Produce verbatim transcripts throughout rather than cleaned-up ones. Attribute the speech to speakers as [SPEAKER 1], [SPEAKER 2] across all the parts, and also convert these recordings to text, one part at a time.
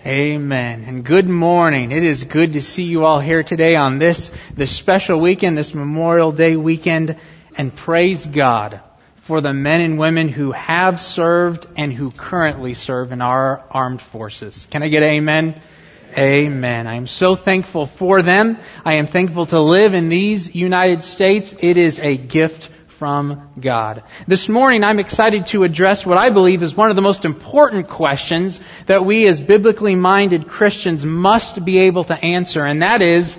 [SPEAKER 1] Amen. And good morning. It is good to see you all here today on this, this special weekend, this Memorial Day weekend. And praise God for the men and women who have served and who currently serve in our armed forces. Can I get an amen? Amen. I am so thankful for them. I am thankful to live in these United States. It is a gift from God. This morning, I'm excited to address what I believe is one of the most important questions that we as biblically minded Christians must be able to answer, and that is,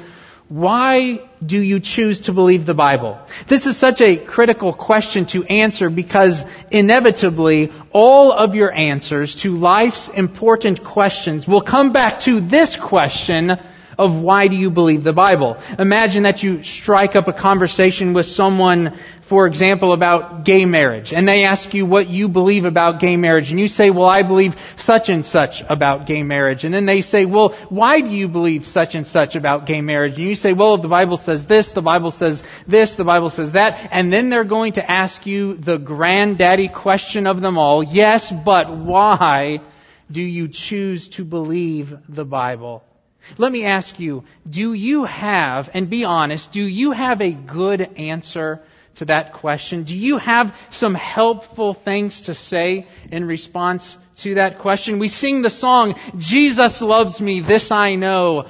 [SPEAKER 1] why do you choose to believe the Bible? This is such a critical question to answer because inevitably all of your answers to life's important questions will come back to this question of why do you believe the Bible? Imagine that you strike up a conversation with someone, for example, about gay marriage, and they ask you what you believe about gay marriage, and you say, well, I believe such and such about gay marriage. And then they say, well, why do you believe such and such about gay marriage? And you say, well, the Bible says this, the Bible says this, the Bible says that. And then they're going to ask you the granddaddy question of them all. Yes, but why do you choose to believe the Bible? Let me ask you, do you have, and be honest, do you have a good answer to that question? Do you have some helpful things to say in response to that question? We sing the song, Jesus loves me, this I know,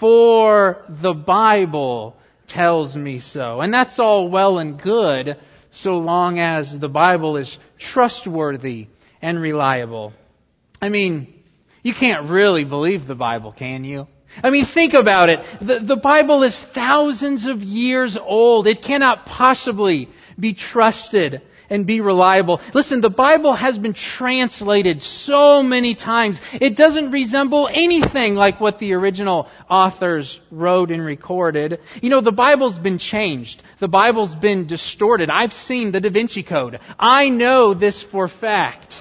[SPEAKER 1] for the Bible tells me so. And that's all well and good, so long as the Bible is trustworthy and reliable. I mean, you can't really believe the Bible, can you? I mean, think about it. The, the Bible is thousands of years old. It cannot possibly be trusted and be reliable. Listen, the Bible has been translated so many times. It doesn't resemble anything like what the original authors wrote and recorded. You know, the Bible's been changed. The Bible's been distorted. I've seen the Da Vinci Code. I know this for fact.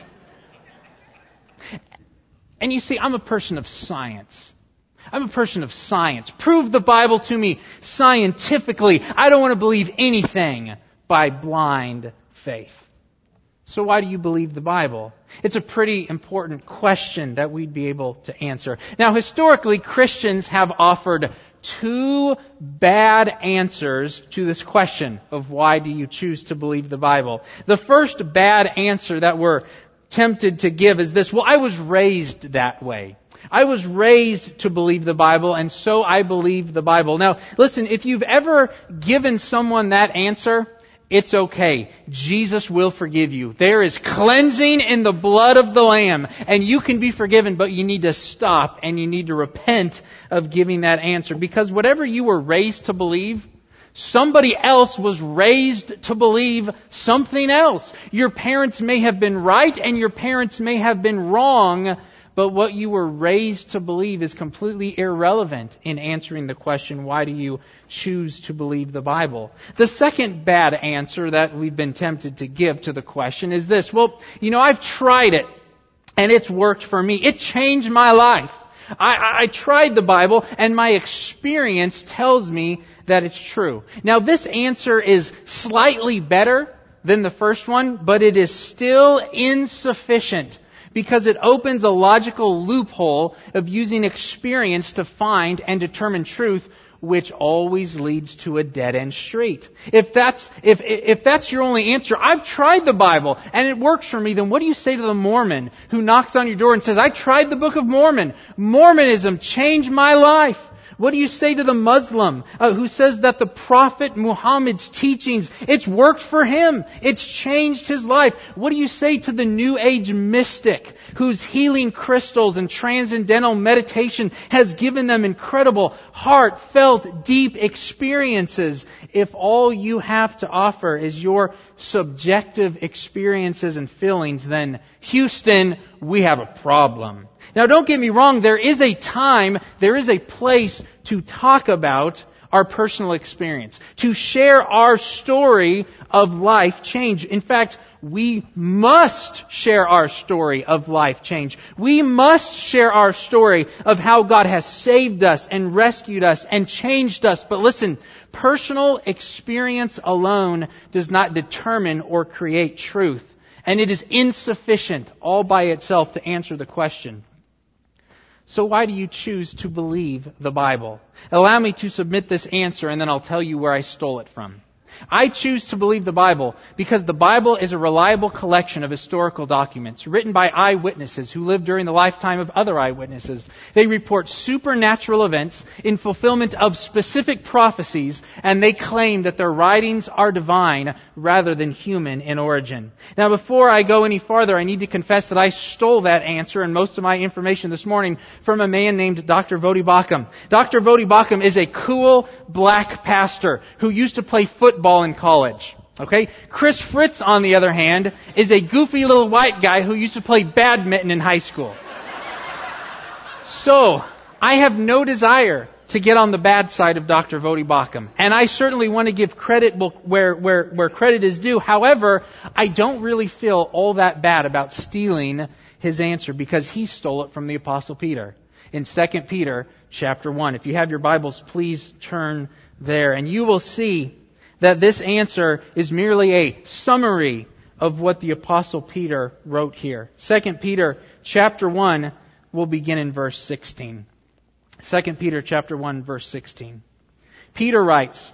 [SPEAKER 1] And you see, I'm a person of science. I'm a person of science. Prove the Bible to me scientifically. I don't want to believe anything by blind faith. So why do you believe the Bible? It's a pretty important question that we'd be able to answer. Now, historically, Christians have offered two bad answers to this question of why do you choose to believe the Bible. The first bad answer that we're tempted to give is this: well, I was raised that way. I was raised to believe the Bible, and so I believe the Bible. Now, listen, if you've ever given someone that answer, it's okay. Jesus will forgive you. There is cleansing in the blood of the Lamb, and you can be forgiven, but you need to stop and you need to repent of giving that answer. Because whatever you were raised to believe, somebody else was raised to believe something else. Your parents may have been right and your parents may have been wrong, but what you were raised to believe is completely irrelevant in answering the question, why do you choose to believe the Bible? The second bad answer that we've been tempted to give to the question is this: well, you know, I've tried it and it's worked for me. It changed my life. I, I, I tried the Bible and my experience tells me that it's true. Now, this answer is slightly better than the first one, but it is still insufficient, because it opens a logical loophole of using experience to find and determine truth, which always leads to a dead-end street. If that's, if, if that's your only answer, I've tried the Bible and it works for me, then what do you say to the Mormon who knocks on your door and says, I tried the Book of Mormon. Mormonism changed my life. What do you say to the Muslim uh, who says that the Prophet Muhammad's teachings, it's worked for him, it's changed his life? What do you say to the New Age mystic whose healing crystals and transcendental meditation has given them incredible, heartfelt, deep experiences, if all you have to offer is your subjective experiences and feelings? Then, Houston, we have a problem. Now, don't get me wrong, there is a time, there is a place to talk about our personal experience, to share our story of life change. In fact, we must share our story of life change. We must share our story of how God has saved us and rescued us and changed us. But listen, personal experience alone does not determine or create truth. And it is insufficient all by itself to answer the question. So why do you choose to believe the Bible? Allow me to submit this answer, and then I'll tell you where I stole it from. I choose to believe the Bible because the Bible is a reliable collection of historical documents written by eyewitnesses who lived during the lifetime of other eyewitnesses. They report supernatural events in fulfillment of specific prophecies, and they claim that their writings are divine rather than human in origin. Now, before I go any farther, I need to confess that I stole that answer and most of my information this morning from a man named Doctor Voddie Baucham. Doctor Voddie Baucham is a cool black pastor who used to play football in college. Okay? Chris Fritz, on the other hand, is a goofy little white guy who used to play badminton in high school. So, I have no desire to get on the bad side of Doctor Voddie Baucham. And I certainly want to give credit where, where, where credit is due. However, I don't really feel all that bad about stealing his answer because he stole it from the Apostle Peter. In Second Peter chapter one. If you have your Bibles, please turn there. And you will see that this answer is merely a summary of what the Apostle Peter wrote here. Second Peter chapter one will begin in verse sixteen. Second Peter chapter one, verse sixteen. Peter writes,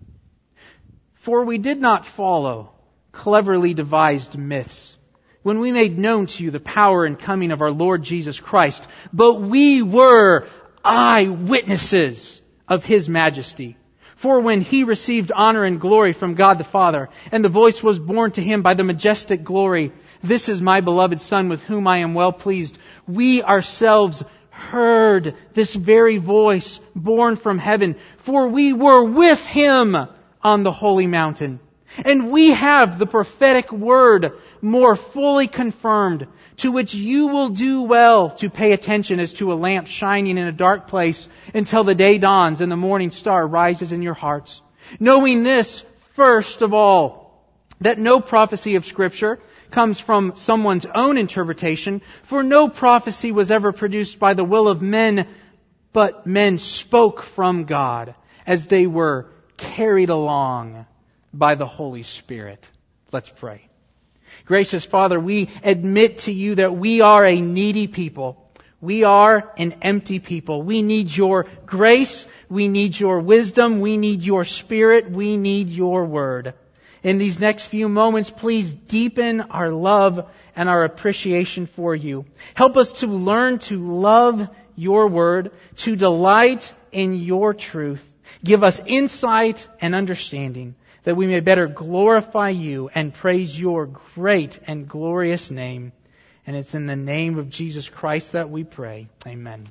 [SPEAKER 1] "For we did not follow cleverly devised myths when we made known to you the power and coming of our Lord Jesus Christ, but we were eyewitnesses of His majesty. For when He received honor and glory from God the Father, and the voice was borne to Him by the majestic glory, 'This is my beloved Son with whom I am well pleased,' we ourselves heard this very voice borne from heaven, for we were with Him on the holy mountain. And we have the prophetic word more fully confirmed, to which you will do well to pay attention as to a lamp shining in a dark place until the day dawns and the morning star rises in your hearts. Knowing this, first of all, that no prophecy of Scripture comes from someone's own interpretation, for no prophecy was ever produced by the will of men, but men spoke from God as they were carried along by the Holy Spirit." Let's pray. Gracious Father, we admit to you that we are a needy people. We are an empty people. We need your grace. We need your wisdom. We need your Spirit. We need your word. In these next few moments, please deepen our love and our appreciation for you. Help us to learn to love your word, to delight in your truth. Give us insight and understanding, that we may better glorify you and praise your great and glorious name. And it's in the name of Jesus Christ that we pray. Amen.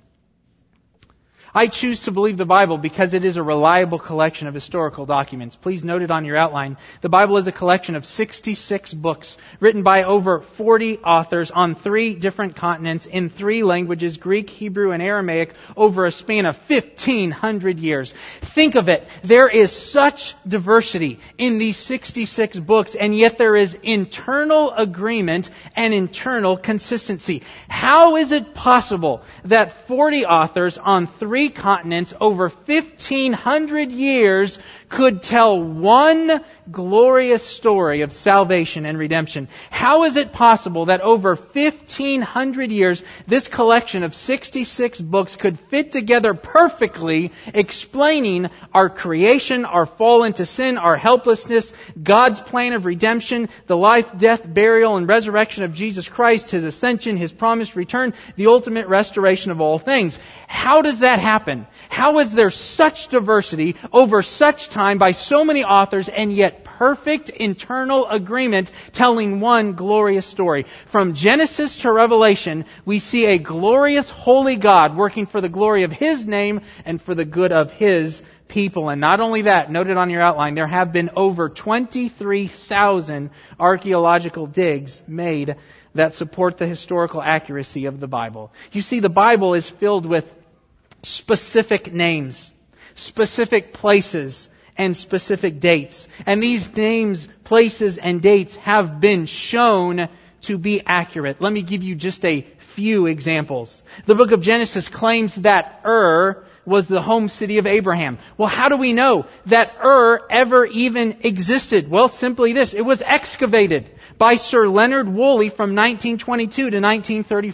[SPEAKER 1] I choose to believe the Bible because it is a reliable collection of historical documents. Please note it on your outline. The Bible is a collection of sixty-six books written by over forty authors on three different continents in three languages, Greek, Hebrew, and Aramaic, over a span of fifteen hundred years. Think of it. There is such diversity in these sixty-six books, and yet there is internal agreement and internal consistency. How is it possible that forty authors on three continents over fifteen hundred years could tell one glorious story of salvation and redemption? How is it possible that over fifteen hundred years this collection of sixty-six books could fit together perfectly, explaining our creation, our fall into sin, our helplessness, God's plan of redemption, the life, death, burial, and resurrection of Jesus Christ, His ascension, His promised return, the ultimate restoration of all things? How does that happen? How is there such diversity over such time by so many authors and yet perfect internal agreement telling one glorious story? From Genesis to Revelation, we see a glorious holy God working for the glory of His name and for the good of His people. And not only that, noted on your outline, there have been over twenty-three thousand archaeological digs made that support the historical accuracy of the Bible. You see, the Bible is filled with specific names, specific places, and specific dates. And these names, places, and dates have been shown to be accurate. Let me give you just a few examples. The book of Genesis claims that Ur was the home city of Abraham. Well, how do we know that Ur ever even existed? Well, simply this. It was excavated by Sir Leonard Woolley from nineteen twenty-two to nineteen thirty-four.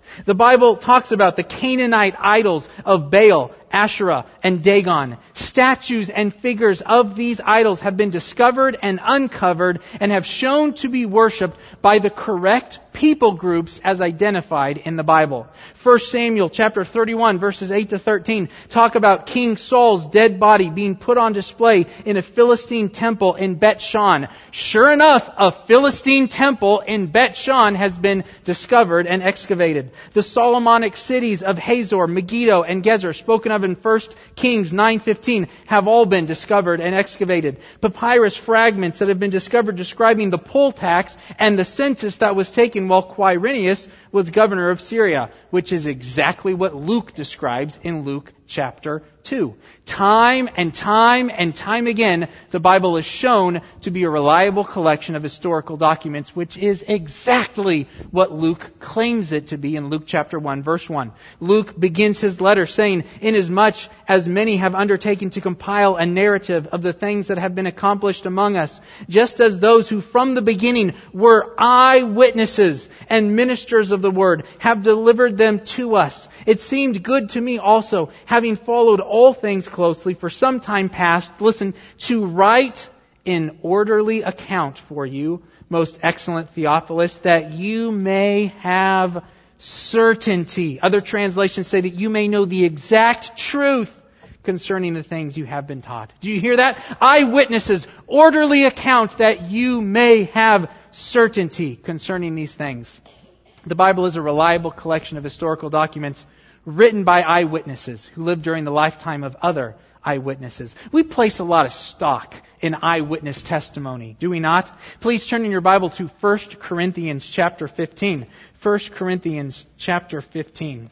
[SPEAKER 1] The Bible talks about the Canaanite idols of Baal, Asherah, and Dagon. Statues and figures of these idols have been discovered and uncovered and have shown to be worshipped by the correct people groups as identified in the Bible. First Samuel chapter thirty-one verses eight to thirteen talk about King Saul's dead body being put on display in a Philistine temple in Bet-Shan. Sure enough, a Philistine temple in Bet-Shan has been discovered and excavated. The Solomonic cities of Hazor, Megiddo, and Gezer, spoken of in First Kings nine fifteen, have all been discovered and excavated. Papyrus fragments that have been discovered describing the poll tax and the census that was taken while Quirinius was governor of Syria, which is exactly what Luke describes in Luke chapter two. Time and time and time again, the Bible is shown to be a reliable collection of historical documents, which is exactly what Luke claims it to be in Luke chapter one, verse one. Luke begins his letter saying, "Inasmuch as many have undertaken to compile a narrative of the things that have been accomplished among us, just as those who from the beginning were eyewitnesses and ministers of the word have delivered them to us. It seemed good to me also, having followed all things closely for some time past, listen, to write an orderly account for you, most excellent Theophilus, that you may have certainty." Other translations say that you may know the exact truth concerning the things you have been taught. Do you hear that? Eyewitnesses, orderly account that you may have certainty concerning these things. The Bible is a reliable collection of historical documents written by eyewitnesses who lived during the lifetime of other eyewitnesses. We place a lot of stock in eyewitness testimony, do we not? Please turn in your Bible to First Corinthians chapter fifteen. First Corinthians chapter fifteen.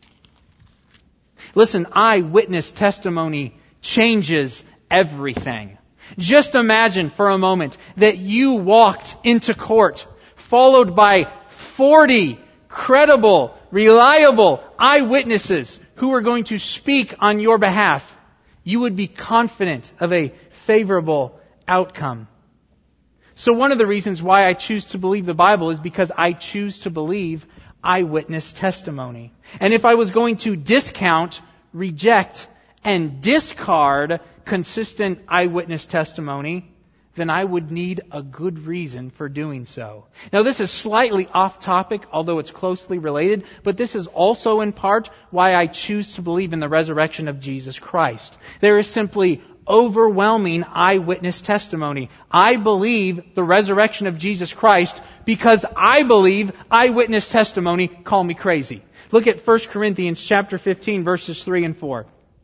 [SPEAKER 1] Listen, eyewitness testimony changes everything. Just imagine for a moment that you walked into court followed by forty credible, reliable eyewitnesses who are going to speak on your behalf. You would be confident of a favorable outcome. So one of the reasons why I choose to believe the Bible is because I choose to believe eyewitness testimony. And if I was going to discount, reject, and discard consistent eyewitness testimony, then I would need a good reason for doing so. Now, this is slightly off topic, although it's closely related, but this is also in part why I choose to believe in the resurrection of Jesus Christ. There is simply overwhelming eyewitness testimony. I believe the resurrection of Jesus Christ because I believe eyewitness testimony. Call me crazy. Look at First Corinthians chapter fifteen, verses three and four.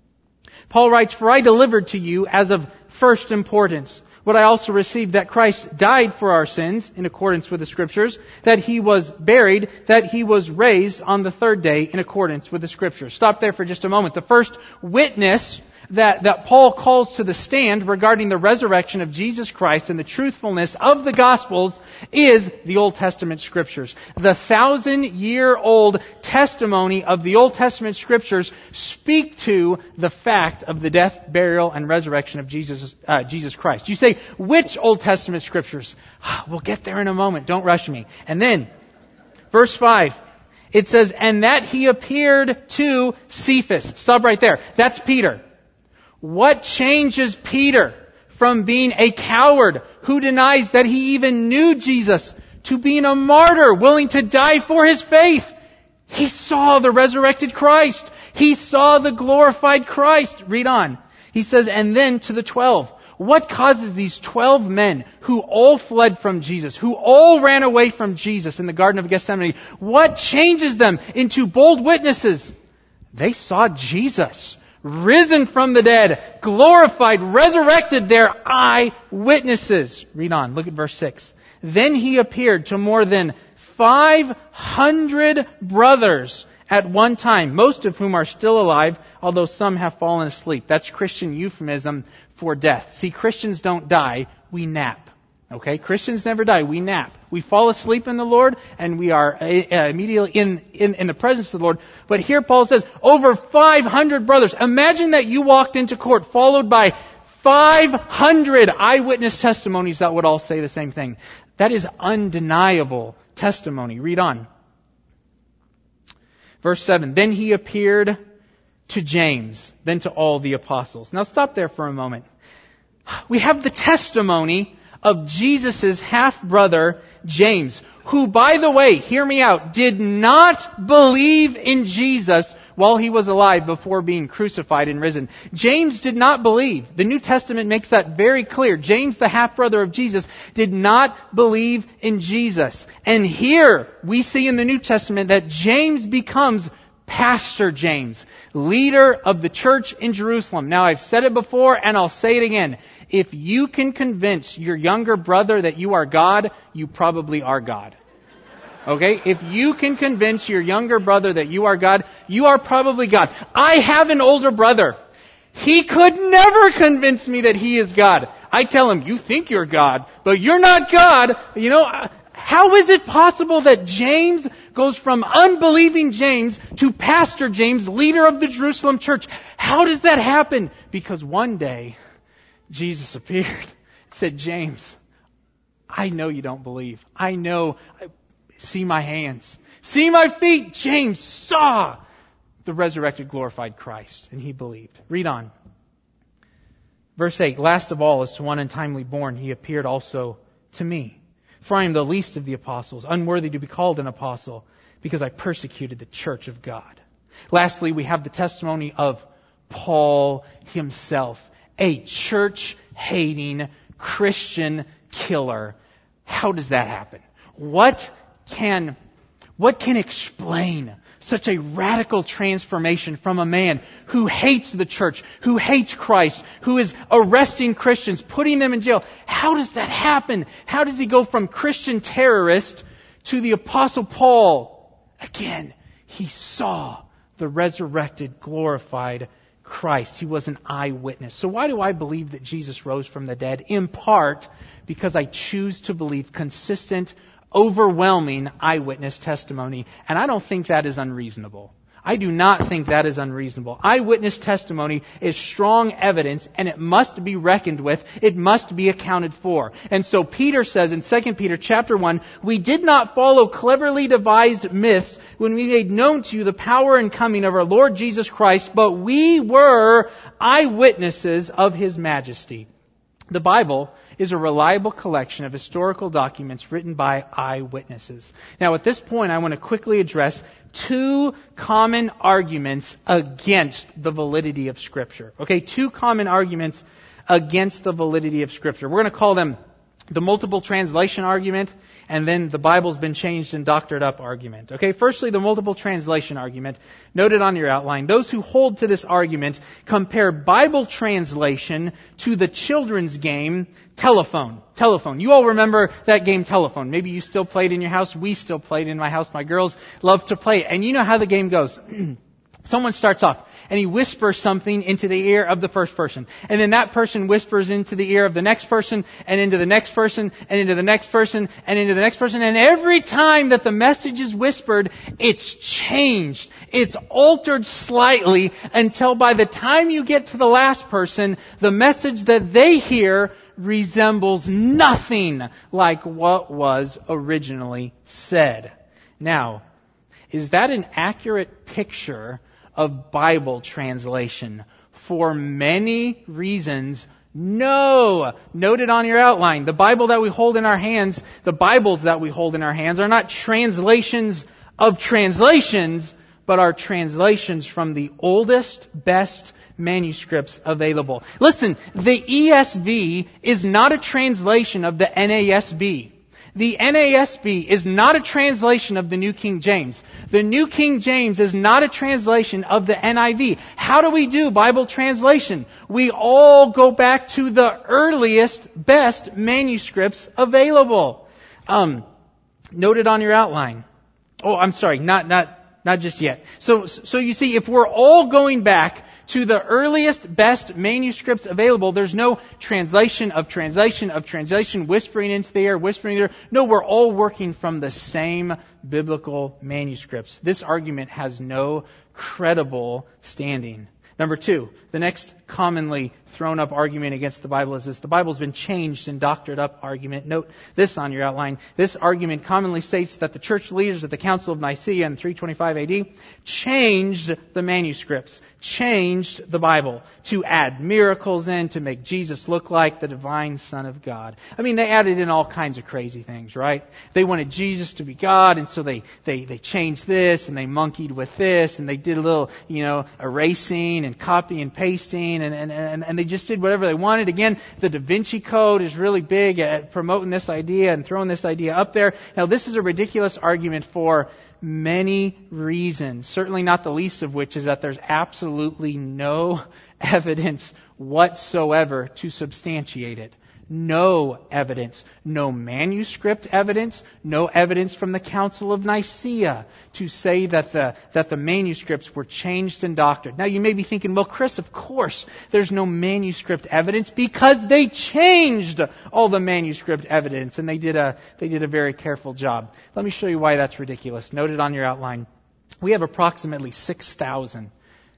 [SPEAKER 1] Paul writes, "For I delivered to you as of first importance what I also received, that Christ died for our sins in accordance with the Scriptures, that He was buried, that He was raised on the third day in accordance with the Scriptures." Stop there for just a moment. The first witness that, that Paul calls to the stand regarding the resurrection of Jesus Christ and the truthfulness of the Gospels is the Old Testament Scriptures. The thousand-year-old testimony of the Old Testament Scriptures speak to the fact of the death, burial, and resurrection of Jesus, uh, Jesus Christ. You say, which Old Testament Scriptures? We'll get there in a moment. Don't rush me. And then, verse five, it says, "And that He appeared to Cephas." Stop right there. That's Peter. What changes Peter from being a coward who denies that he even knew Jesus to being a martyr willing to die for his faith? He saw the resurrected Christ. He saw the glorified Christ. Read on. He says, "And then to the twelve." What causes these twelve men who all fled from Jesus, who all ran away from Jesus in the Garden of Gethsemane, what changes them into bold witnesses? They saw Jesus risen from the dead, glorified, resurrected. Their eyewitnesses. Read on. Look at verse six. "Then He appeared to more than five hundred brothers at one time, most of whom are still alive, although some have fallen asleep." That's Christian euphemism for death. See, Christians don't die, we nap. Okay? Christians never die, we nap. We fall asleep in the Lord, and we are uh, immediately in, in, in the presence of the Lord. But here Paul says, over five hundred brothers. Imagine that you walked into court followed by five hundred eyewitness testimonies that would all say the same thing. That is undeniable testimony. Read on. Verse seven, then he appeared to James, then to all the apostles. Now stop there for a moment. We have the testimony of Jesus' half-brother, James, who, by the way, hear me out, did not believe in Jesus while he was alive before being crucified and risen. James did not believe. The New Testament makes that very clear. James, the half-brother of Jesus, did not believe in Jesus. And here we see in the New Testament that James becomes Pastor James, leader of the church in Jerusalem. Now, I've said it before and I'll say it again. If you can convince your younger brother that you are God, you probably are God. Okay? If you can convince your younger brother that you are God, you are probably God. I have an older brother. He could never convince me that he is God. I tell him, you think you're God, but you're not God. You know, how is it possible that James goes from unbelieving James to Pastor James, leader of the Jerusalem church? How does that happen? Because one day, Jesus appeared and said, James, I know you don't believe. I know. See my hands. See my feet. James saw the resurrected, glorified Christ, and he believed. Read on. Verse eight, last of all, as to one untimely born, he appeared also to me. For I am the least of the apostles, unworthy to be called an apostle, because I persecuted the church of God. Lastly, we have the testimony of Paul himself, a church-hating Christian killer. How does that happen? What can, what can explain such a radical transformation from a man who hates the church, who hates Christ, who is arresting Christians, putting them in jail? How does that happen? How does he go from Christian terrorist to the Apostle Paul? Again, he saw the resurrected, glorified Christ. He was an eyewitness. So why do I believe that Jesus rose from the dead? In part, because I choose to believe consistent, overwhelming eyewitness testimony. And I don't think that is unreasonable. I do not think that is unreasonable. Eyewitness testimony is strong evidence, and it must be reckoned with. It must be accounted for. And so Peter says in Second Peter chapter one, we did not follow cleverly devised myths when we made known to you the power and coming of our Lord Jesus Christ, but we were eyewitnesses of His majesty. The Bible is a reliable collection of historical documents written by eyewitnesses. Now, at this point, I want to quickly address two common arguments against the validity of Scripture. Okay, two common arguments against the validity of Scripture. We're going to call them the multiple translation argument, and then the Bible's been changed and doctored up argument. Okay, firstly, the multiple translation argument. Noted on your outline. Those who hold to this argument compare Bible translation to the children's game Telephone. Telephone. You all remember that game Telephone. Maybe you still played in your house. We still played in my house. My girls love to play it. And you know how the game goes. Someone starts off and he whispers something into the ear of the first person. And then that person whispers into the ear of the next person and into the next person and into the next person and into the next person. And every time that the message is whispered, it's changed. It's altered slightly until by the time you get to the last person, the message that they hear resembles nothing like what was originally said. Now, is that an accurate picture of Bible translation? For many reasons, no. Noted on your outline, the Bible that we hold in our hands, the Bibles that we hold in our hands are not translations of translations, but are translations from the oldest, best manuscripts available. Listen, the E S V is not a translation of the N A S B. The N A S B is not a translation of the New King James. The New King James is not a translation of the N I V. How do we do Bible translation? We all go back to the earliest, best manuscripts available. Um, noted on your outline. Oh, I'm sorry, not not not just yet. So so you see, if we're all going back to the earliest, best manuscripts available, there's no translation of translation of translation, whispering into the air, whispering there. No, we're all working from the same biblical manuscripts. This argument has no credible standing. Number two, the next commonly thrown up argument against the Bible is this: the Bible's been changed and doctored up argument. Note this on your outline. This argument commonly states that the church leaders at the Council of Nicaea in three twenty-five A D changed the manuscripts, changed the Bible to add miracles in, to make Jesus look like the divine Son of God. I mean, they added in all kinds of crazy things, right? They wanted Jesus to be God, and so they, they, they changed this, and they monkeyed with this, and they did a little, you know, erasing and copy and pasting, and, and, and, and they just did whatever they wanted. Again, the Da Vinci Code is really big at promoting this idea and throwing this idea up there. Now, this is a ridiculous argument for many reasons, certainly not the least of which is that there's absolutely no evidence whatsoever to substantiate it. No evidence, no manuscript evidence, no evidence from the Council of Nicaea to say that the that the manuscripts were changed and doctored. Now you may be thinking, well, Chris, of course there's no manuscript evidence because they changed all the manuscript evidence and they did a they did a very careful job. Let me show you why that's ridiculous. Note it on your outline. We have approximately six thousand,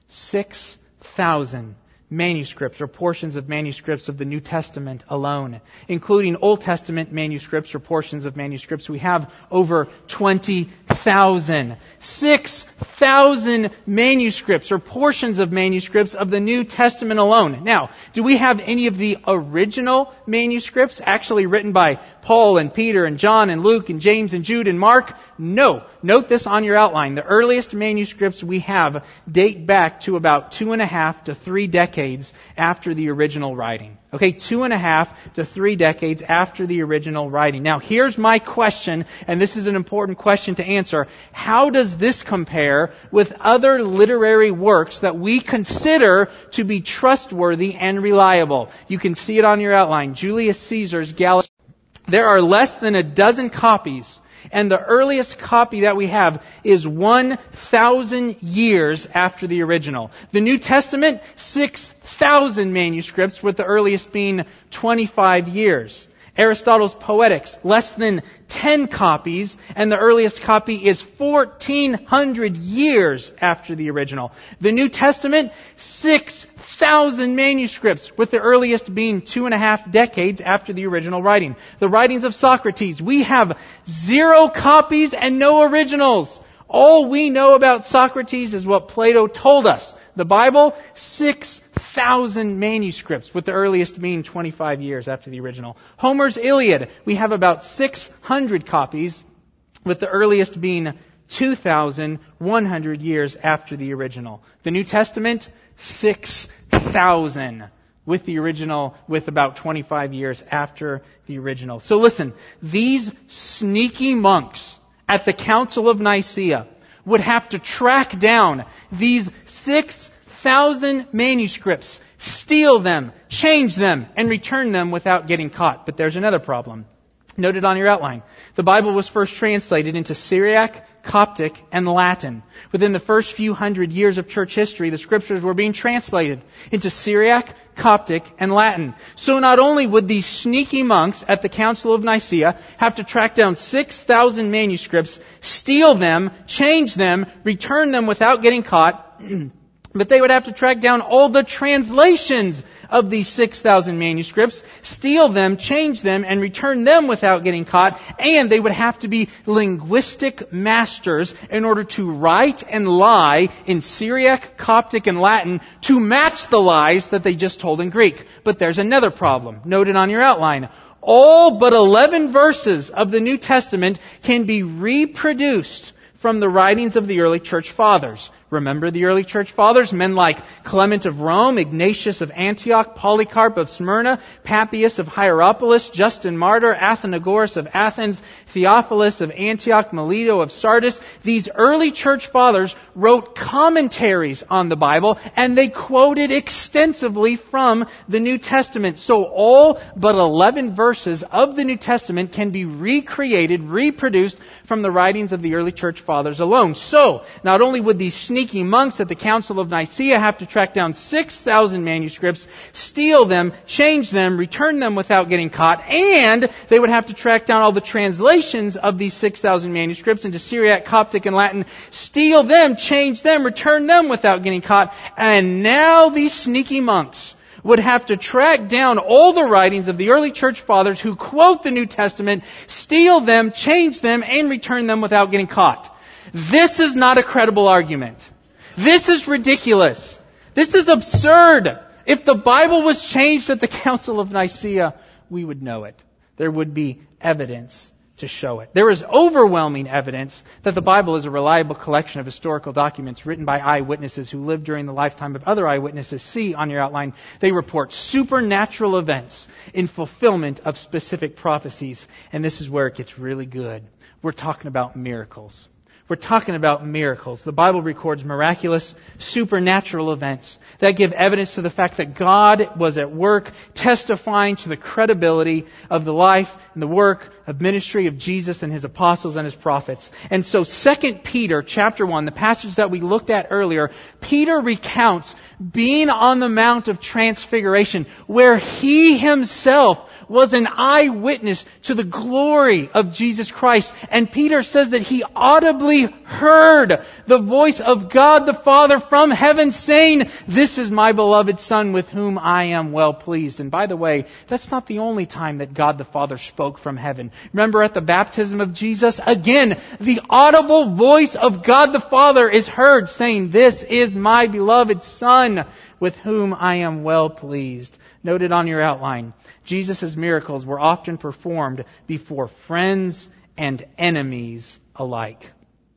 [SPEAKER 1] six thousand manuscripts or portions of manuscripts of the New Testament alone. Including Old Testament manuscripts or portions of manuscripts, we have over twenty thousand. six thousand manuscripts or portions of manuscripts of the New Testament alone. Now, do we have any of the original manuscripts actually written by Paul and Peter and John and Luke and James and Jude and Mark? No. Note this on your outline. The earliest manuscripts we have date back to about two and a half to three decades after the original writing. Okay, two and a half to three decades after the original writing. Now, here's my question, and this is an important question to answer. How does this compare with other literary works that we consider to be trustworthy and reliable? You can see it on your outline. Julius Caesar's Gallic. There are less than a dozen copies, and the earliest copy that we have is one thousand years after the original. The New Testament, six thousand manuscripts, with the earliest being twenty-five years. Aristotle's Poetics, less than ten copies, and the earliest copy is fourteen hundred years after the original. The New Testament, six thousand manuscripts, with the earliest being two and a half decades after the original writing. The writings of Socrates, we have zero copies and no originals. All we know about Socrates is what Plato told us. The Bible, six thousand manuscripts, with the earliest being twenty-five years after the original. Homer's Iliad, we have about six hundred copies, with the earliest being two thousand one hundred years after the original. The New Testament, six thousand, with the original, with about twenty-five years after the original. So listen, these sneaky monks at the Council of Nicaea would have to track down these six thousand manuscripts, steal them, change them, and return them without getting caught. But there's another problem. Note it on your outline. The Bible was first translated into Syriac, Coptic, and Latin. Within the first few hundred years of church history, the Scriptures were being translated into Syriac, Coptic, and Latin. So not only would these sneaky monks at the Council of Nicaea have to track down six thousand manuscripts, steal them, change them, return them without getting caught, but they would have to track down all the translations of these six thousand manuscripts, steal them, change them, and return them without getting caught. And they would have to be linguistic masters in order to write and lie in Syriac, Coptic, and Latin to match the lies that they just told in Greek. But there's another problem. Note it on your outline. All but eleven verses of the New Testament can be reproduced from the writings of the early church fathers. Remember the early church fathers? Men like Clement of Rome, Ignatius of Antioch, Polycarp of Smyrna, Papias of Hierapolis, Justin Martyr, Athenagoras of Athens, Theophilus of Antioch, Melito of Sardis. These early church fathers wrote commentaries on the Bible, and they quoted extensively from the New Testament. So all but eleven verses of the New Testament can be recreated, reproduced from the writings of the early church fathers alone. So, not only would these sneaky monks at the Council of Nicaea have to track down six thousand manuscripts, steal them, change them, return them without getting caught, and they would have to track down all the translations of these six thousand manuscripts into Syriac, Coptic, and Latin, steal them, change them, return them without getting caught. And now these sneaky monks would have to track down all the writings of the early church fathers who quote the New Testament, steal them, change them, and return them without getting caught. This is not a credible argument. This is ridiculous. This is absurd. If the Bible was changed at the Council of Nicaea, we would know it. There would be evidence to show it. There is overwhelming evidence that the Bible is a reliable collection of historical documents written by eyewitnesses who lived during the lifetime of other eyewitnesses. See on your outline, they report supernatural events in fulfillment of specific prophecies. And this is where it gets really good. We're talking about miracles. We're talking about miracles. The Bible records miraculous, supernatural events that give evidence to the fact that God was at work, testifying to the credibility of the life and the work of ministry of Jesus and His apostles and His prophets. And so Second Peter chapter one, the passage that we looked at earlier, Peter recounts being on the Mount of Transfiguration, where he himself was an eyewitness to the glory of Jesus Christ. And Peter says that he audibly heard the voice of God the Father from heaven saying, "This is my beloved Son with whom I am well pleased." And by the way, that's not the only time that God the Father spoke from heaven. Remember at the baptism of Jesus? Again, the audible voice of God the Father is heard saying, "This is my beloved Son with whom I am well pleased." Noted on your outline, Jesus' miracles were often performed before friends and enemies alike.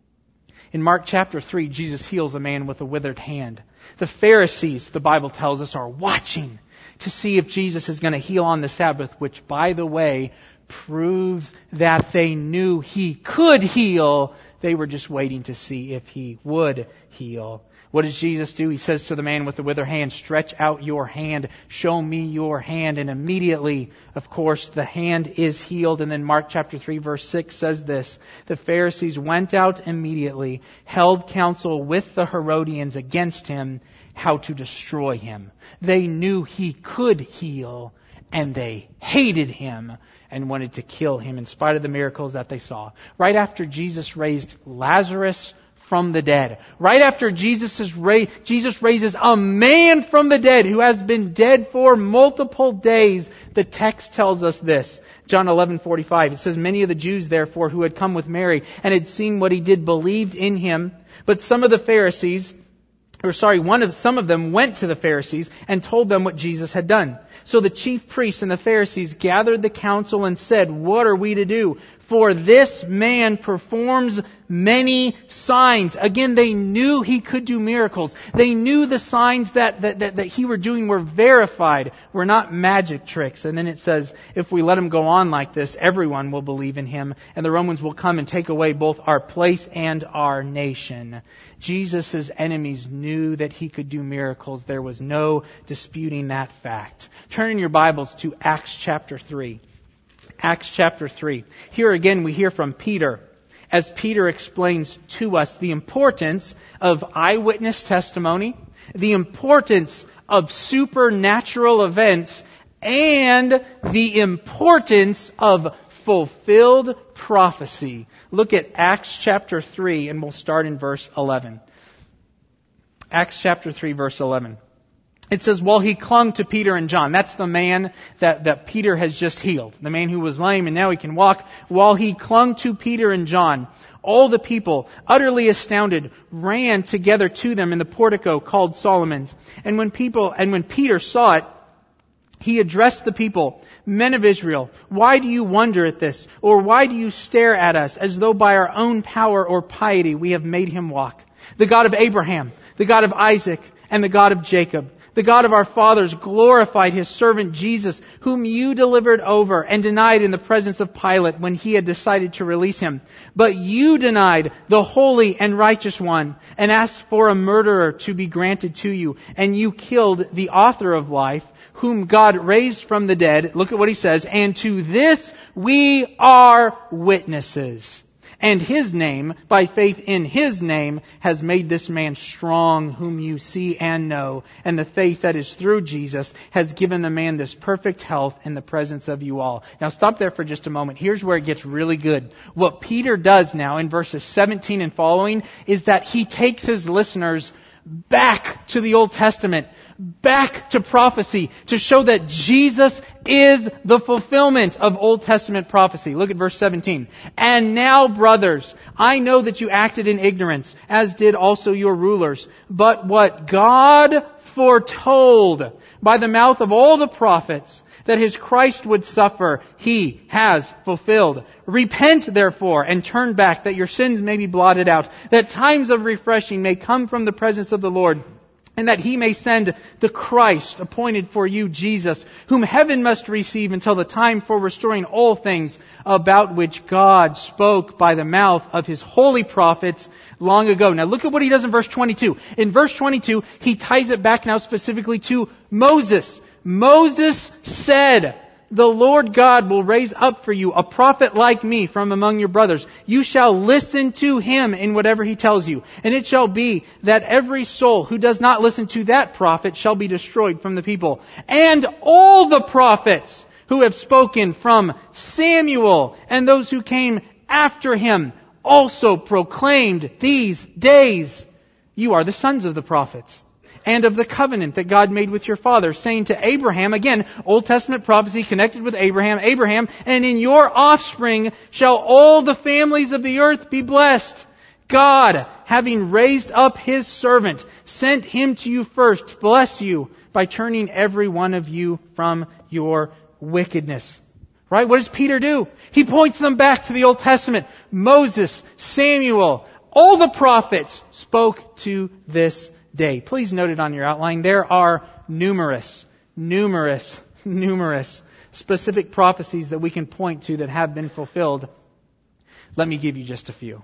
[SPEAKER 1] In Mark chapter three, Jesus heals a man with a withered hand. The Pharisees, the Bible tells us, are watching to see if Jesus is going to heal on the Sabbath, which, by the way, proves that they knew He could heal. They were just waiting to see if He would heal. What does Jesus do? He says to the man with the withered hand, "Stretch out your hand, show me your hand." And immediately, of course, the hand is healed. And then Mark chapter three verse six says this: "The Pharisees went out immediately, held counsel with the Herodians against Him, how to destroy Him." They knew He could heal, and they hated Him and wanted to kill Him in spite of the miracles that they saw. Right after Jesus raised Lazarus from the dead. Right after Jesus is ra- Jesus raises a man from the dead who has been dead for multiple days. The text tells us this. John eleven forty-five. It says, "Many of the Jews, therefore, who had come with Mary and had seen what He did, believed in Him. But some of the Pharisees, or sorry, one of some of them went to the Pharisees and told them what Jesus had done. So the chief priests and the Pharisees gathered the council and said, 'What are we to do? For this man performs many signs.'" Again, they knew He could do miracles. They knew the signs that, that, that, that He were doing were verified, were not magic tricks. And then it says, "If we let Him go on like this, everyone will believe in Him, and the Romans will come and take away both our place and our nation." Jesus' enemies knew that He could do miracles. There was no disputing that fact. Turn in your Bibles to Acts chapter three. Acts chapter three. Here again we hear from Peter as Peter explains to us the importance of eyewitness testimony, the importance of supernatural events, and the importance of fulfilled prophecy. Look at Acts chapter three, and we'll start in verse eleven. Acts chapter three, verse eleven. It says, "While he clung to Peter and John," that's the man that, that Peter has just healed, the man who was lame and now he can walk. "While he clung to Peter and John, all the people, utterly astounded, ran together to them in the portico called Solomon's. And when people, and when Peter saw it, he addressed the people, 'Men of Israel, why do you wonder at this? Or why do you stare at us as though by our own power or piety we have made him walk? The God of Abraham, the God of Isaac, and the God of Jacob, the God of our fathers, glorified His servant Jesus, whom you delivered over and denied in the presence of Pilate when he had decided to release Him. But you denied the holy and righteous one and asked for a murderer to be granted to you. And you killed the author of life, whom God raised from the dead." Look at what he says. "And to this we are witnesses. And His name, by faith in His name, has made this man strong, whom you see and know. And the faith that is through Jesus has given the man this perfect health in the presence of you all. Now stop there for just a moment. Here's where it gets really good. What Peter does now in verses seventeen and following is that he takes his listeners back to the Old Testament, back to prophecy, to show that Jesus is the fulfillment of Old Testament prophecy. Look at verse seventeen. And now, brothers, I know that you acted in ignorance, as did also your rulers. But what God foretold by the mouth of all the prophets, that His Christ would suffer, He has fulfilled. Repent, therefore, and turn back, that your sins may be blotted out, that times of refreshing may come from the presence of the Lord, and that He may send the Christ appointed for you, Jesus, whom heaven must receive until the time for restoring all things, about which God spoke by the mouth of His holy prophets long ago. Now look at what He does in verse twenty-two. In verse twenty-two, He ties it back now specifically to Moses. Moses said, the Lord God will raise up for you a prophet like me from among your brothers. You shall listen to him in whatever he tells you. And it shall be that every soul who does not listen to that prophet shall be destroyed from the people. And all the prophets who have spoken from Samuel and those who came after him also proclaimed these days. You are the sons of the prophets, and of the covenant that God made with your father, saying to Abraham, again, Old Testament prophecy connected with Abraham, Abraham, and in your offspring shall all the families of the earth be blessed. God, having raised up His servant, sent him to you first to bless you by turning every one of you from your wickedness. Right? What does Peter do? He points them back to the Old Testament. Moses, Samuel, all the prophets spoke to this day. Please note it on your outline. There are numerous, numerous, numerous specific prophecies that we can point to that have been fulfilled. Let me give you just a few.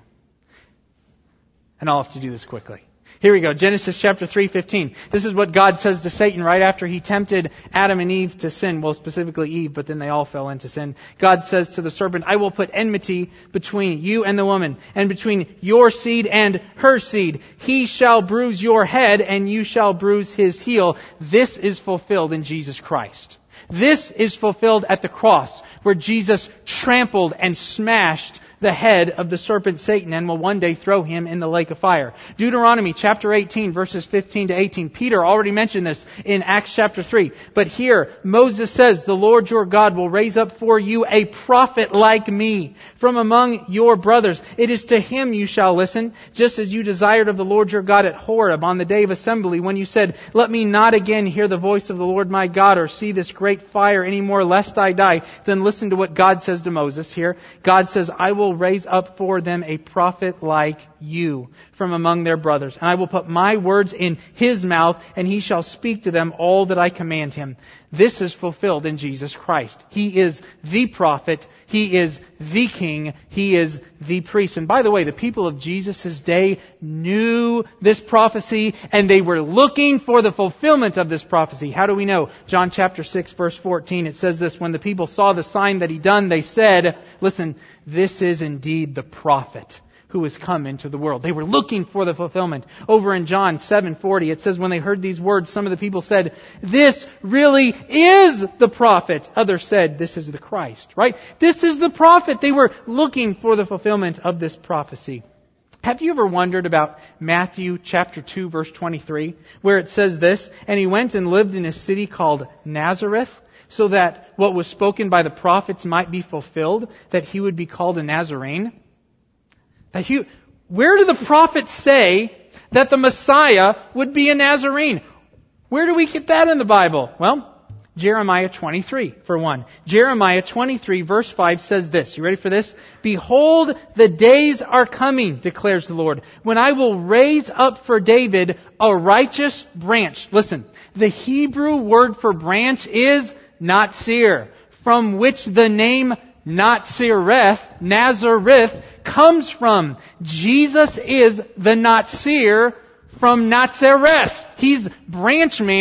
[SPEAKER 1] And I'll have to do this quickly. Here we go. Genesis chapter three fifteen. This is what God says to Satan right after He tempted Adam and Eve to sin. Well, specifically Eve, but then they all fell into sin. God says to the serpent, I will put enmity between you and the woman, and between your seed and her seed. He shall bruise your head, and you shall bruise his heel. This is fulfilled in Jesus Christ. This is fulfilled at the cross, where Jesus trampled and smashed the head of the serpent Satan and will one day throw him in the lake of fire. Deuteronomy chapter eighteen verses fifteen to eighteen. Peter already mentioned this in Acts chapter three. But here Moses says, the Lord your God will raise up for you a prophet like me from among your brothers. It is to him you shall listen, just as you desired of the Lord your God at Horeb on the day of assembly, when you said, let me not again hear the voice of the Lord my God or see this great fire any more, lest I die. Then listen to what God says to Moses here. God says, I will raise up for them a prophet like you from among their brothers. And I will put my words in his mouth, and he shall speak to them all that I command him. This is fulfilled in Jesus Christ. He is the prophet. He is the king. He is the priest. And by the way, the people of Jesus' day knew this prophecy, and they were looking for the fulfillment of this prophecy. How do we know? John chapter six, verse fourteen, it says this, when the people saw the sign that he done, they said, listen, this is indeed the prophet who has come into the world. They were looking for the fulfillment. Over in John seven forty, it says, when they heard these words, some of the people said, this really is the prophet. Others said, this is the Christ. Right? This is the prophet. They were looking for the fulfillment of this prophecy. Have you ever wondered about Matthew chapter two, verse twenty-three, where it says this, and he went and lived in a city called Nazareth, so that what was spoken by the prophets might be fulfilled, that he would be called a Nazarene? That he, where do the prophets say that the Messiah would be a Nazarene? Where do we get that in the Bible? Well, Jeremiah twenty-three, for one. Jeremiah twenty-three, verse five says this. You ready for this? Behold, the days are coming, declares the Lord, when I will raise up for David a righteous branch. Listen, the Hebrew word for branch is Natsir, from which the name Natsireth, Nazareth, comes from. Jesus is the Natsir from Nazareth. He's branch man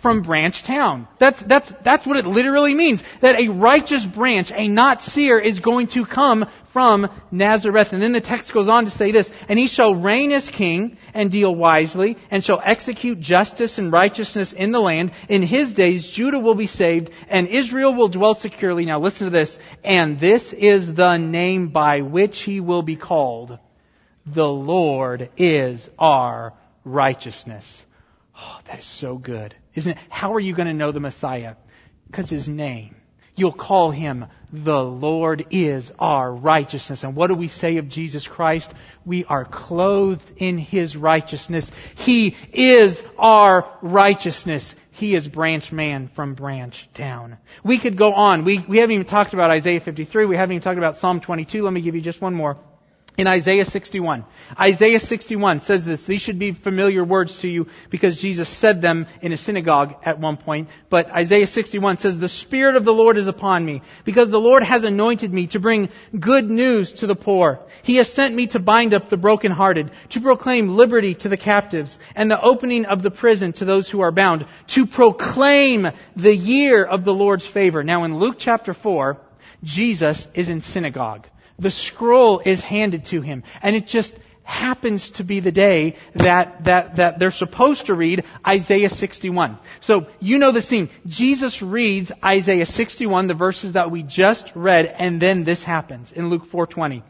[SPEAKER 1] from Branch Town. That's, that's, that's what it literally means. That a righteous branch, a not seer, is going to come from Nazareth. And then the text goes on to say this, and he shall reign as king and deal wisely and shall execute justice and righteousness in the land. In his days, Judah will be saved and Israel will dwell securely. Now listen to this. And this is the name by which he will be called. The Lord is our righteousness. Oh, that is so good. Isn't it? How are you going to know the Messiah? Because his name. You'll call him the Lord is our righteousness. And what do we say of Jesus Christ? We are clothed in his righteousness. He is our righteousness. He is Branch Man from Branch Town. We could go on. We, we haven't even talked about Isaiah fifty-three. We haven't even talked about Psalm twenty-two. Let me give you just one more. In Isaiah sixty-one. Isaiah sixty-one says this. These should be familiar words to you because Jesus said them in a synagogue at one point. But Isaiah sixty-one says, the Spirit of the Lord is upon me because the Lord has anointed me to bring good news to the poor. He has sent me to bind up the brokenhearted, to proclaim liberty to the captives and the opening of the prison to those who are bound, to proclaim the year of the Lord's favor. Now in Luke chapter four, Jesus is in synagogue. The scroll is handed to him. And it just happens to be the day that, that, that they're supposed to read Isaiah sixty-one. So you know the scene. Jesus reads Isaiah sixty-one, the verses that we just read, and then this happens in Luke four twenty.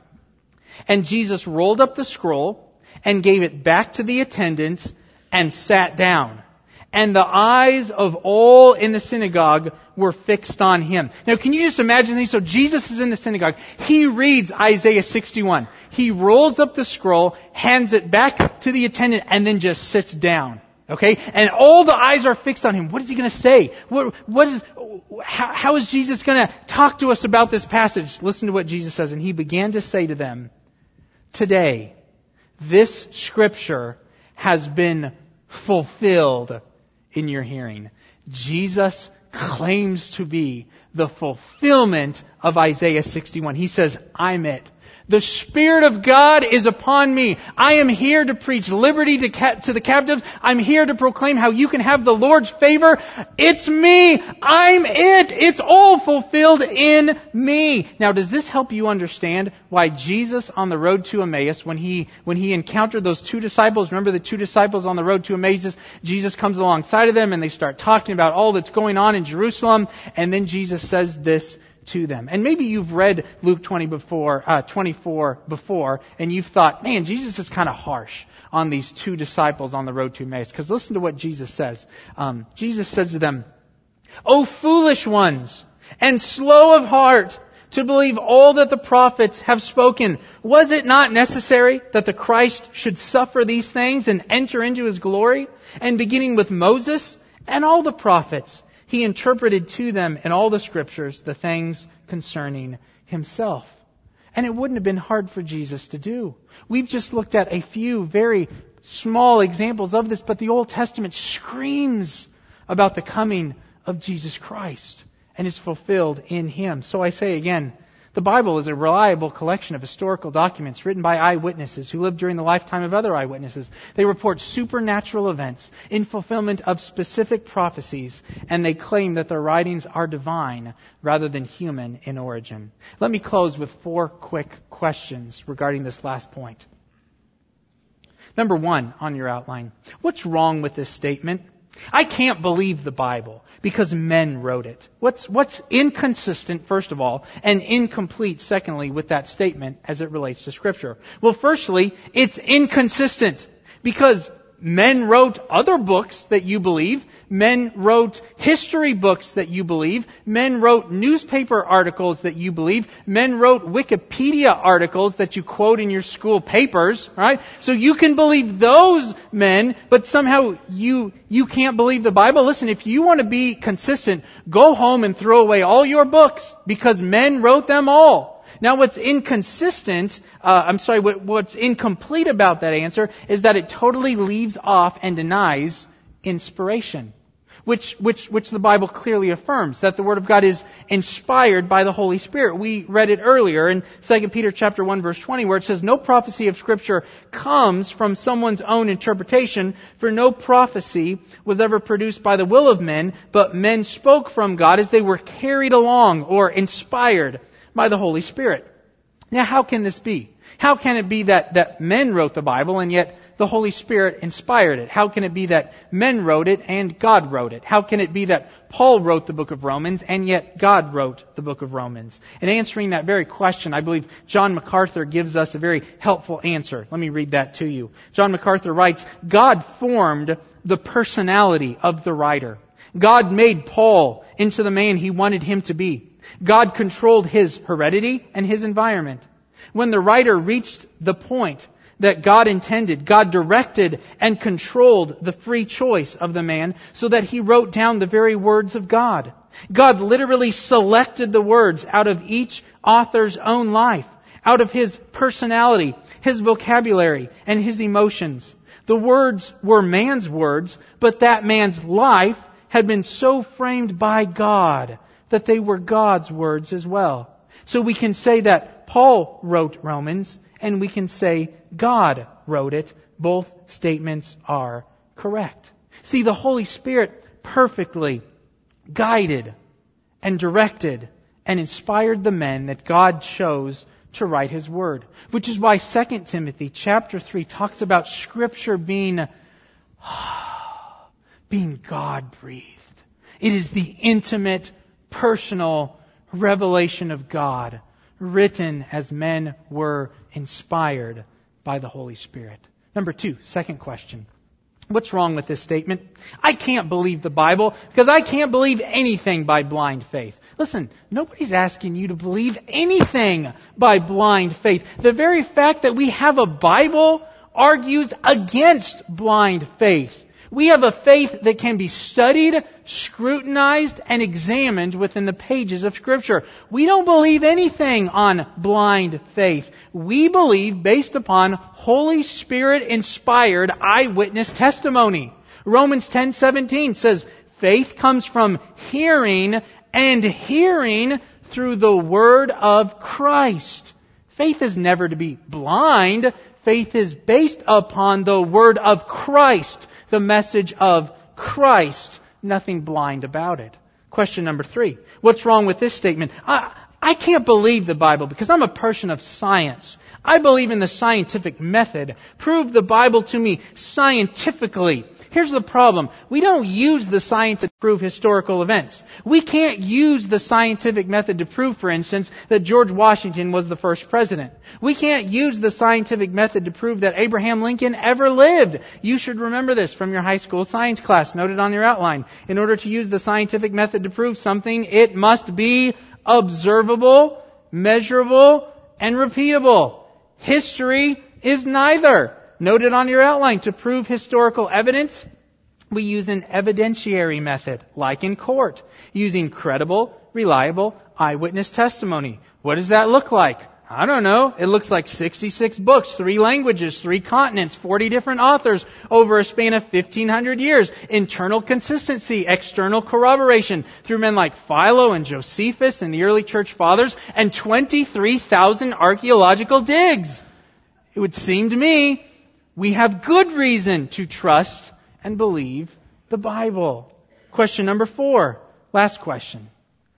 [SPEAKER 1] And Jesus rolled up the scroll and gave it back to the attendants and sat down. And the eyes of all in the synagogue were fixed on him. Now, can you just imagine this? So Jesus is in the synagogue. He reads Isaiah sixty-one. He rolls up the scroll, hands it back to the attendant, and then just sits down. Okay? And all the eyes are fixed on him. What is he going to say? What, what is, how, how is Jesus going to talk to us about this passage? Listen to what Jesus says. And he began to say to them, today, this scripture has been fulfilled in your hearing. Jesus claims to be the fulfillment of Isaiah sixty-one. He says, I'm it. The Spirit of God is upon me. I am here to preach liberty to, ca- to the captives. I'm here to proclaim how you can have the Lord's favor. It's me. I'm it. It's all fulfilled in me. Now, does this help you understand why Jesus on the road to Emmaus, when he, when he encountered those two disciples, remember the two disciples on the road to Emmaus, Jesus comes alongside of them and they start talking about all that's going on in Jerusalem. And then Jesus says this to them. And maybe you've read Luke twenty before, uh, twenty-four before, and you've thought, man, Jesus is kind of harsh on these two disciples on the road to Emmaus. Because listen to what Jesus says. Um, Jesus says to them, O foolish ones, and slow of heart to believe all that the prophets have spoken. Was it not necessary that the Christ should suffer these things and enter into his glory? And beginning with Moses and all the prophets, he interpreted to them in all the scriptures the things concerning himself. And it wouldn't have been hard for Jesus to do. We've just looked at a few very small examples of this, but the Old Testament screams about the coming of Jesus Christ and is fulfilled in him. So I say again, the Bible is a reliable collection of historical documents written by eyewitnesses who lived during the lifetime of other eyewitnesses. They report supernatural events in fulfillment of specific prophecies, and they claim that their writings are divine rather than human in origin. Let me close with four quick questions regarding this last point. Number one on your outline. What's wrong with this statement? I can't believe the Bible because men wrote it. What's, what's inconsistent, first of all, and incomplete, secondly, with that statement as it relates to Scripture? Well, firstly, it's inconsistent because men wrote other books that you believe. Men wrote history books that you believe. Men wrote newspaper articles that you believe. Men wrote Wikipedia articles that you quote in your school papers, right? So you can believe those men, but somehow you you can't believe the Bible. Listen, if you want to be consistent, go home and throw away all your books because men wrote them all. Now, what's inconsistent, uh, I'm sorry, what, what's incomplete about that answer is that it totally leaves off and denies inspiration. which, which, which the Bible clearly affirms, that the Word of God is inspired by the Holy Spirit. We read it earlier in Second Peter chapter one, verse twenty, where it says, no prophecy of Scripture comes from someone's own interpretation, for no prophecy was ever produced by the will of men, but men spoke from God as they were carried along or inspired by the Holy Spirit. Now, how can this be? How can it be that, that men wrote the Bible and yet the Holy Spirit inspired it? How can it be that men wrote it and God wrote it? How can it be that Paul wrote the book of Romans and yet God wrote the book of Romans? In answering that very question, I believe John MacArthur gives us a very helpful answer. Let me read that to you. John MacArthur writes, God formed the personality of the writer. God made Paul into the man He wanted him to be. God controlled his heredity and his environment. When the writer reached the point that God intended, God directed and controlled the free choice of the man so that he wrote down the very words of God. God literally selected the words out of each author's own life, out of his personality, his vocabulary, and his emotions. The words were man's words, but that man's life had been so framed by God that they were God's words as well. So we can say that Paul wrote Romans, and we can say God wrote it. Both statements are correct. See, the Holy Spirit perfectly guided and directed and inspired the men that God chose to write His Word. Which is why Second Timothy chapter three talks about Scripture being, being God-breathed. It is the intimate, personal revelation of God, written as men were inspired by the Holy Spirit. Number two, second question. What's wrong with this statement? I can't believe the Bible because I can't believe anything by blind faith. Listen, nobody's asking you to believe anything by blind faith. The very fact that we have a Bible argues against blind faith. We have a faith that can be studied, scrutinized, and examined within the pages of Scripture. We don't believe anything on blind faith. We believe based upon Holy Spirit-inspired eyewitness testimony. Romans ten seventeen says, faith comes from hearing, and hearing through the Word of Christ. Faith is never to be blind. Faith is based upon the Word of Christ. The message of Christ. Nothing blind about it. Question number three. What's wrong with this statement? I, I can't believe the Bible because I'm a person of science. I believe in the scientific method. Prove the Bible to me scientifically. Here's the problem. We don't use the science to prove historical events. We can't use the scientific method to prove, for instance, that George Washington was the first president. We can't use the scientific method to prove that Abraham Lincoln ever lived. You should remember this from your high school science class, noted on your outline. In order to use the scientific method to prove something, it must be observable, measurable, and repeatable. History is neither. Noted on your outline, to prove historical evidence, we use an evidentiary method, like in court, using credible, reliable eyewitness testimony. What does that look like? I don't know. It looks like sixty-six books, three languages, three continents, forty different authors over a span of fifteen hundred years. Internal consistency, external corroboration through men like Philo and Josephus and the early church fathers, and twenty-three thousand archaeological digs. It would seem to me we have good reason to trust and believe the Bible. Question number four. Last question.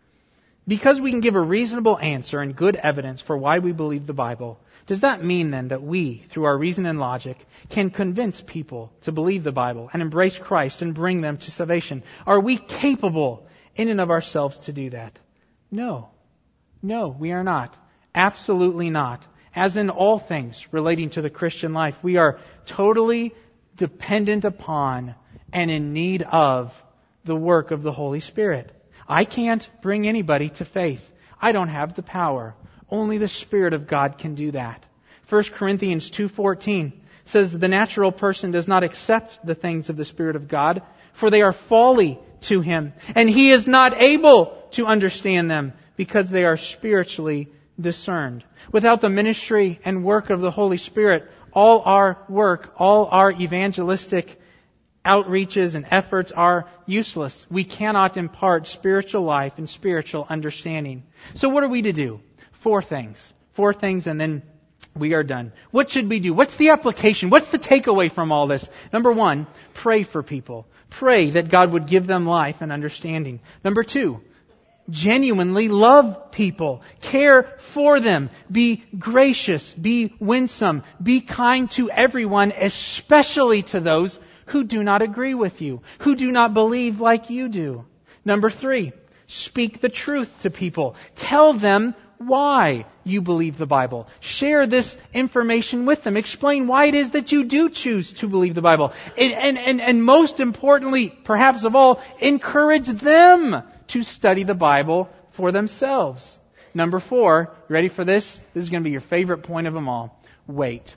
[SPEAKER 1] Because we can give a reasonable answer and good evidence for why we believe the Bible, does that mean then that we, through our reason and logic, can convince people to believe the Bible and embrace Christ and bring them to salvation? Are we capable in and of ourselves to do that? No. No, we are not. Absolutely not. As in all things relating to the Christian life, we are totally dependent upon and in need of the work of the Holy Spirit. I can't bring anybody to faith. I don't have the power. Only the Spirit of God can do that. First Corinthians two fourteen says, the natural person does not accept the things of the Spirit of God, for they are folly to him, and he is not able to understand them because they are spiritually discerned. Without the ministry and work of the Holy Spirit, all our work, all our evangelistic outreaches and efforts are useless. We cannot impart spiritual life and spiritual understanding. So what are we to do? Four things. Four things and then we are done. What should we do? What's the application? What's the takeaway from all this? Number one, pray for people. Pray that God would give them life and understanding. Number two, genuinely love people. Care for them. Be gracious. Be winsome. Be kind to everyone, especially to those who do not agree with you, who do not believe like you do. Number three, speak the truth to people. Tell them why you believe the Bible. Share this information with them. Explain why it is that you do choose to believe the Bible. And, and, and, and most importantly, perhaps of all, encourage them to study the Bible for themselves. Number four, you ready for this? This is going to be your favorite point of them all. Wait.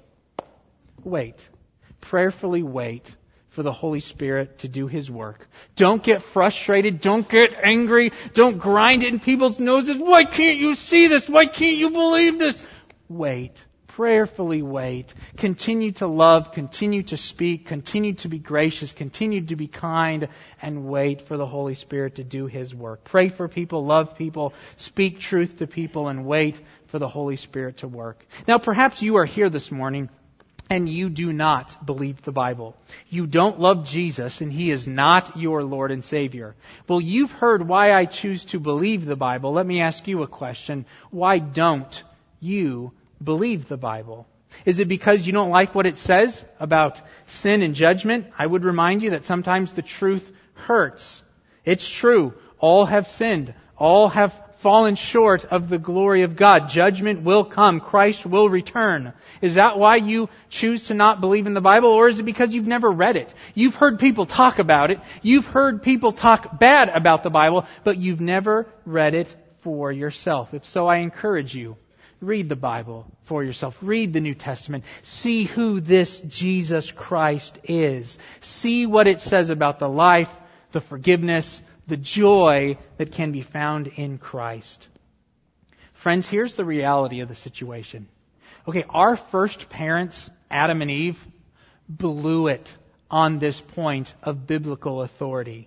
[SPEAKER 1] Wait. Prayerfully wait for the Holy Spirit to do His work. Don't get frustrated. Don't get angry. Don't grind it in people's noses. Why can't you see this? Why can't you believe this? Wait. Prayerfully wait. Continue to love. Continue to speak. Continue to be gracious. Continue to be kind. And wait for the Holy Spirit to do His work. Pray for people. Love people. Speak truth to people. And wait for the Holy Spirit to work. Now perhaps you are here this morning and you do not believe the Bible. You don't love Jesus, and He is not your Lord and Savior. Well, you've heard why I choose to believe the Bible. Let me ask you a question. Why don't you believe the Bible? Is it because you don't like what it says about sin and judgment? I would remind you that sometimes the truth hurts. It's true. All have sinned. All have fallen short of the glory of God. Judgment will come. Christ will return. Is that why you choose to not believe in the Bible? Or is it because you've never read it? You've heard people talk about it. You've heard people talk bad about the Bible, but you've never read it for yourself. If so, I encourage you. Read the Bible for yourself. Read the New Testament. See who this Jesus Christ is. See what it says about the life, the forgiveness, the joy that can be found in Christ. Friends, here's the reality of the situation. Okay, our first parents, Adam and Eve, blew it on this point of biblical authority.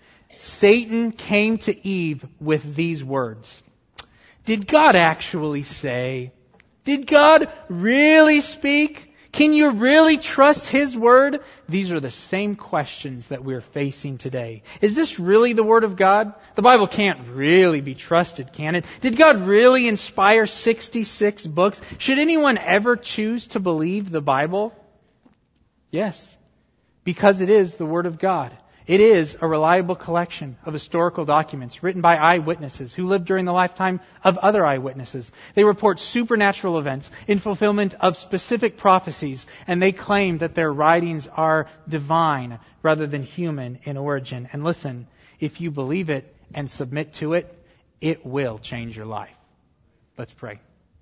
[SPEAKER 1] Satan came to Eve with these words. Did God actually say? Did God really speak? Can you really trust His Word? These are the same questions that we're facing today. Is this really the Word of God? The Bible can't really be trusted, can it? Did God really inspire sixty-six books? Should anyone ever choose to believe the Bible? Yes, because it is the Word of God. It is a reliable collection of historical documents written by eyewitnesses who lived during the lifetime of other eyewitnesses. They report supernatural events in fulfillment of specific prophecies, and they claim that their writings are divine rather than human in origin. And listen, if you believe it and submit to it, it will change your life. Let's pray.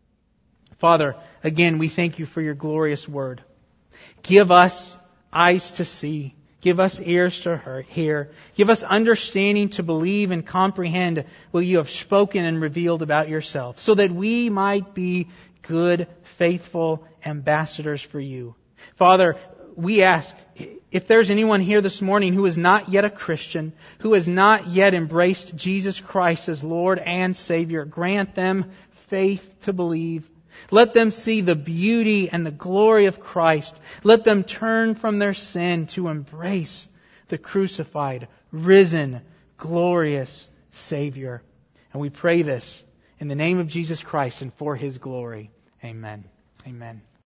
[SPEAKER 1] Father, again, we thank You for Your glorious Word. Give us eyes to see. Give us ears to hear. Give us understanding to believe and comprehend what You have spoken and revealed about Yourself, so that we might be good, faithful ambassadors for You. Father, we ask, if there's anyone here this morning who is not yet a Christian, who has not yet embraced Jesus Christ as Lord and Savior, grant them faith to believe. Let them see the beauty and the glory of Christ. Let them turn from their sin to embrace the crucified, risen, glorious Savior. And we pray this in the name of Jesus Christ and for His glory. Amen. Amen.